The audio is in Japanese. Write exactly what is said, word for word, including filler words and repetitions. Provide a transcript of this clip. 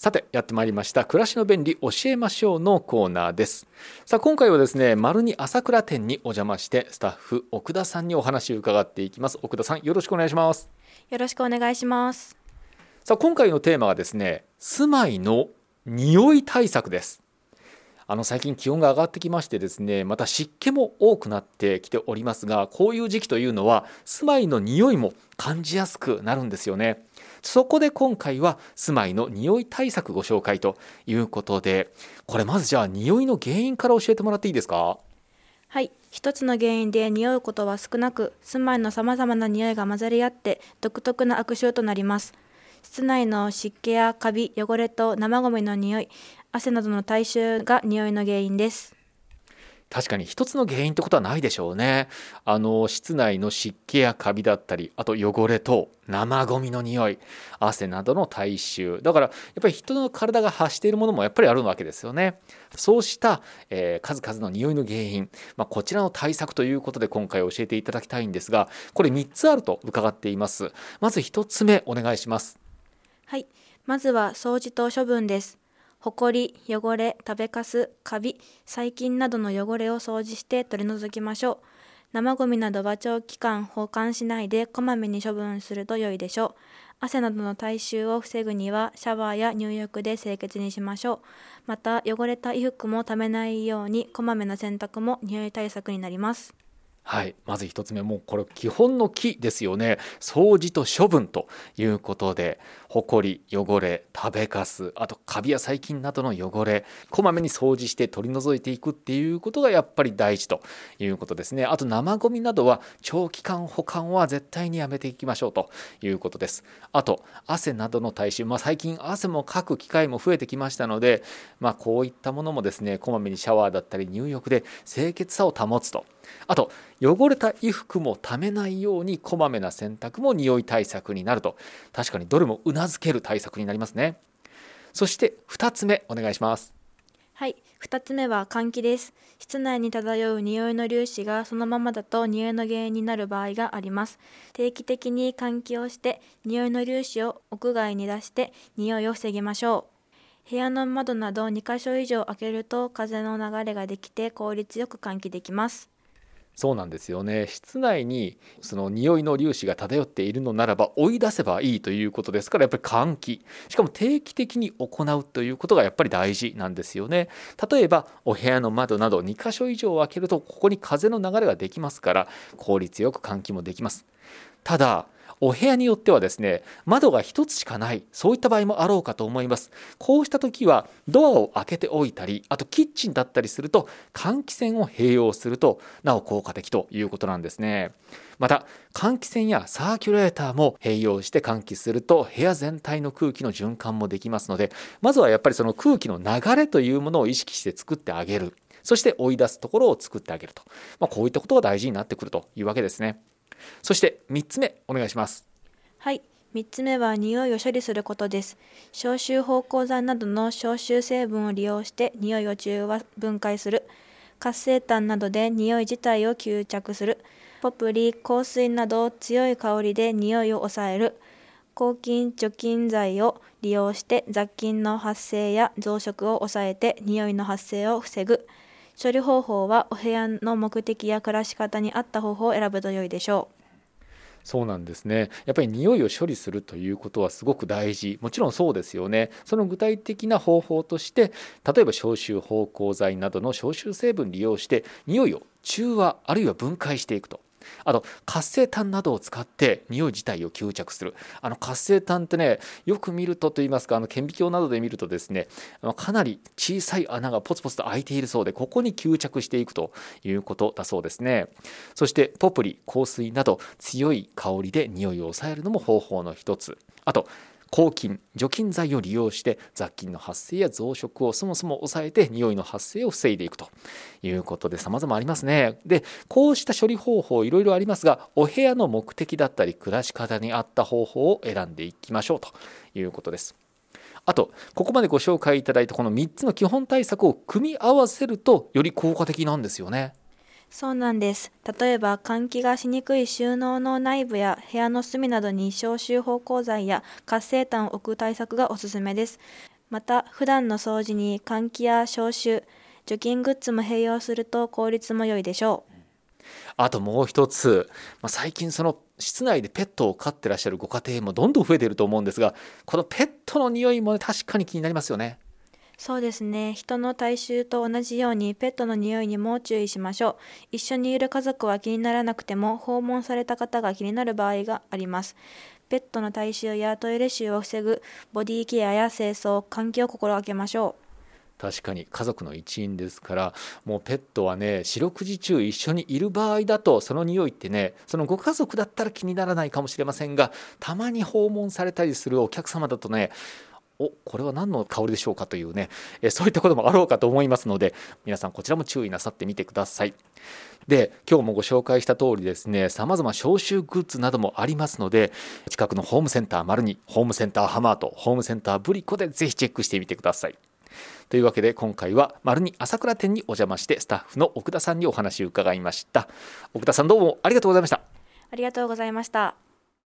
さてやってまいりました暮らしの便利教えましょうのコーナーです。さあ今回はですね、丸に朝倉店にお邪魔してスタッフ奥田さんにお話を伺っていきます。奥田さん、よろしくお願いします。 よろしくお願いします。 さあ今回のテーマはですね、住まいの匂い対策です。あの最近気温が上がってきましてですね、また湿気も多くなってきておりますが、こういう時期というのは住まいの匂いも感じやすくなるんですよね。そこで今回は住まいの匂い対策ご紹介ということで、これまずじゃあ匂いの原因から教えてもらっていいですか？ はい、一つの原因で匂うことは少なく、住まいのさまざまな匂いが混ざり合って独特な悪臭となります。室内の湿気やカビ、汚れと生ゴミの匂い、汗などの体臭が匂いの原因です。 確かに一つの原因ってことはないでしょうね。あの室内の湿気やカビだったり、あと汚れと生ゴミの匂い、汗などの体臭、だからやっぱり人の体が発しているものもやっぱりあるわけですよね。そうした、えー数々の匂いの原因、まあ、こちらの対策ということで今回教えていただきたいんですが、これみっつあると伺っています。まずひとつめお願いします。 はい、まずは掃除と処分です。ほこり、汚れ、食べかす、カビ、細菌などの汚れを掃除して取り除きましょう。生ゴミなどは長期間保管しないでこまめに処分すると良いでしょう。汗などの体臭を防ぐにはシャワーや入浴で清潔にしましょう。また汚れた衣服もためないようにこまめな洗濯も匂い対策になります。 はい、まず一つ目、もうこれ基本の木ですよね。掃除と処分ということで、ほこり、汚れ、食べかす、あとカビや細菌などの汚れ、こまめに掃除して取り除いていくっていうことがやっぱり大事ということですね。あと生ゴミなどは長期間保管は絶対にやめていきましょうということです。あと汗などの体臭、まあ、最近汗もかく機会も増えてきましたので、まあ、こういったものもですね、こまめにシャワーだったり入浴で清潔さを保つと。あと汚れた衣服もためないようにこまめな洗濯も匂い対策になると。確かにどれもうなずける対策になりますね。そしてふたつめお願いします。 はい、ふたつめは換気です。室内に漂う匂いの粒子がそのままだと匂いの原因になる場合があります。定期的に換気をして匂いの粒子を屋外に出して匂いを防ぎましょう。部屋の窓などにかしょ以上開けると風の流れができて効率よく換気できます。 そうなんですよね。室内にその匂いの粒子が漂っているのならば追い出せばいいということですから、やっぱり換気、しかも定期的に行うということがやっぱり大事なんですよね。例えばお部屋の窓などにかしょ以上開けるとここに風の流れができますから、効率よく換気もできます。ただお部屋によってはですね、窓が一つしかない、そういった場合もあろうかと思います。こうした時はドアを開けておいたり、あとキッチンだったりすると換気扇を併用するとなお効果的ということなんですね。また換気扇やサーキュレーターも併用して換気すると部屋全体の空気の循環もできますので、まずはやっぱりその空気の流れというものを意識して作ってあげる、そして追い出すところを作ってあげると、まあ、こういったことが大事になってくるというわけですね。そしてみっつめお願いします。 はい、みっつめは匂いを処理することです。消臭芳香剤などの消臭成分を利用して匂いを中和分解する。活性炭などで匂い自体を吸着する。ポプリ、香水など強い香りで匂いを抑える。抗菌除菌剤を利用して雑菌の発生や増殖を抑えて匂いの発生を防ぐ。処理方法はお部屋の目的や暮らし方に合った方法を選ぶと良いでしょう。 そうなんですね。やっぱり匂いを処理するということはすごく大事。もちろんそうですよね。その具体的な方法として、例えば消臭芳香剤などの消臭成分を利用して匂いを中和あるいは分解していくと。あと活性炭などを使って匂い自体を吸着する。あの活性炭ってね、よく見るとといいますか、あの顕微鏡などで見るとですね、かなり小さい穴がポツポツと開いているそうで、ここに吸着していくということだそうですね。そしてポプリ、香水など強い香りで匂いを抑えるのも方法の一つ。あと抗菌除菌剤を利用して雑菌の発生や増殖をそもそも抑えて匂いの発生を防いでいくということで、様々ありますね。でこうした処理方法いろいろありますが、お部屋の目的だったり暮らし方に合った方法を選んでいきましょうということです。あとここまでご紹介いただいたこのみっつの基本対策を組み合わせるとより効果的なんですよね。 そうなんです。例えば換気がしにくい収納の内部や部屋の隅などに消臭芳香剤や活性炭を置く対策がおすすめです。 また普段の掃除に換気や消臭、除菌グッズも併用すると効率も良いでしょう。 あともう一つ、まあ、最近その室内でペットを飼ってらっしゃるご家庭もどんどん増えていると思うんですが、このペットの匂いも、ね、確かに気になりますよね。 そうですね。人の体臭と同じようにペットの匂いにも注意しましょう。一緒にいる家族は気にならなくても訪問された方が気になる場合があります。ペットの体臭やトイレ臭を防ぐボディケアや清掃、換気を心がけましょう。 確かに家族の一員ですから、もうペットはね、四六時中一緒にいる場合だとその匂いってね、そのご家族だったら気にならないかもしれませんが、たまに訪問されたりするお客様だとね、おこれは何の香りでしょうかというね、えそういったこともあろうかと思いますので、皆さんこちらも注意なさってみてください。で、今日もご紹介した通りですね、さまざま消臭グッズなどもありますので、近くのホームセンターマルニ、ホームセンターハマート、ホームセンターブリコでぜひチェックしてみてください。というわけで今回はマルニ朝倉店にお邪魔して、スタッフの奥田さんにお話を伺いました。奥田さん、どうもありがとうございました。 ありがとうございました。